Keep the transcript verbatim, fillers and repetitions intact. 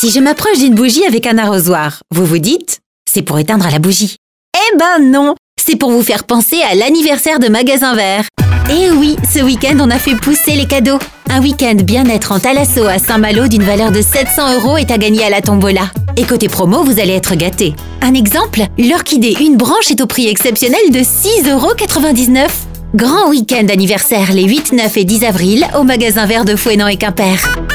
Si je m'approche d'une bougie avec un arrosoir, vous vous dites « c'est pour éteindre la bougie ». Eh ben non, c'est pour vous faire penser à l'anniversaire de Magasin Vert. Et oui, ce week-end, on a fait pousser les cadeaux. Un week-end bien-être en Thalasso à Saint-Malo d'une valeur de sept cents euros est à gagner à la tombola. Et côté promo, vous allez être gâtés. Un exemple, l'orchidée une branche est au prix exceptionnel de six euros quatre-vingt-dix-neuf. Grand week-end anniversaire les huit, neuf et dix avril au Magasin Vert de Fouesnant et Quimper.